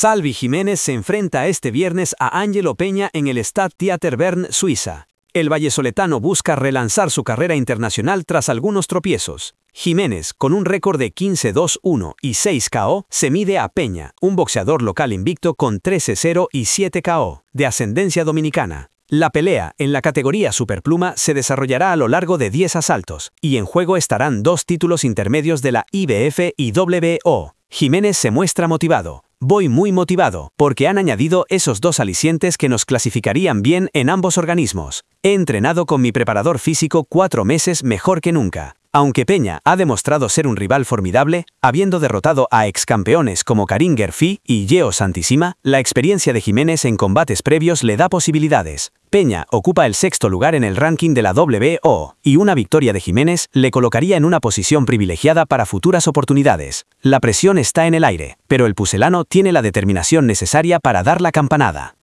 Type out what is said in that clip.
Salvi Jiménez se enfrenta este viernes a Ángelo Peña en el Stade Theater Bern, Suiza. El vallesoletano busca relanzar su carrera internacional tras algunos tropiezos. Jiménez, con un récord de 15-2-1 y 6 KO, se mide a Peña, un boxeador local invicto con 13-0 y 7 KO, de ascendencia dominicana. La pelea, en la categoría superpluma, se desarrollará a lo largo de 10 asaltos, y en juego estarán 2 títulos intermedios de la IBF y WBO. Jiménez se muestra motivado. Voy muy motivado, porque han añadido esos 2 alicientes que nos clasificarían bien en ambos organismos. He entrenado con mi preparador físico 4 meses mejor que nunca. Aunque Peña ha demostrado ser un rival formidable, habiendo derrotado a excampeones como Karim Gerfi y Yeo Santisima, la experiencia de Jiménez en combates previos le da posibilidades. Peña ocupa el 6º lugar en el ranking de la WBO, y una victoria de Jiménez le colocaría en una posición privilegiada para futuras oportunidades. La presión está en el aire, pero el pucelano tiene la determinación necesaria para dar la campanada.